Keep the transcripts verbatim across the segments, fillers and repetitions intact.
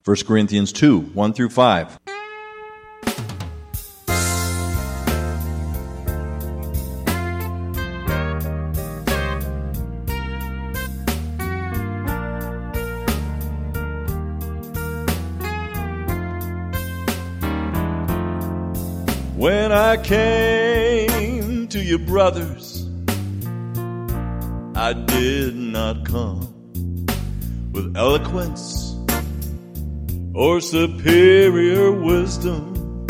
First Corinthians two, one through five. When I came to you, brothers, I did not come with eloquence or superior wisdom,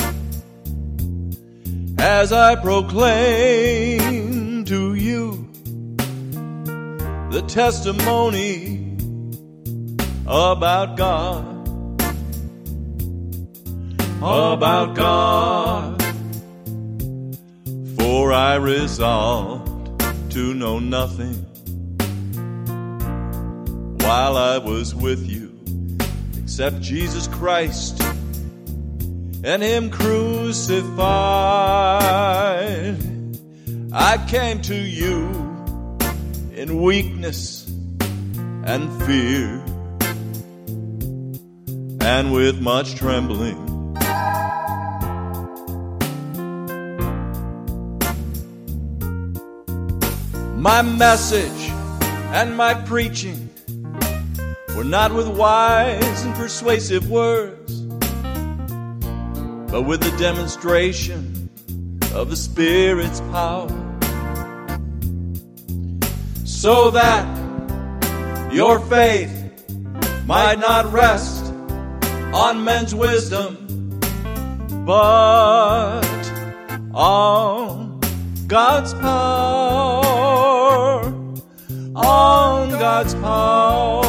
as I proclaim to you the testimony about God, about God. For I resolved to know nothing while I was with you except Jesus Christ and Him crucified. I came to you in weakness and fear and with much trembling. My message and my preaching were not with wise and persuasive words, but with the demonstration of the Spirit's power, so that your faith might not rest on men's wisdom, but on God's power, on God's power.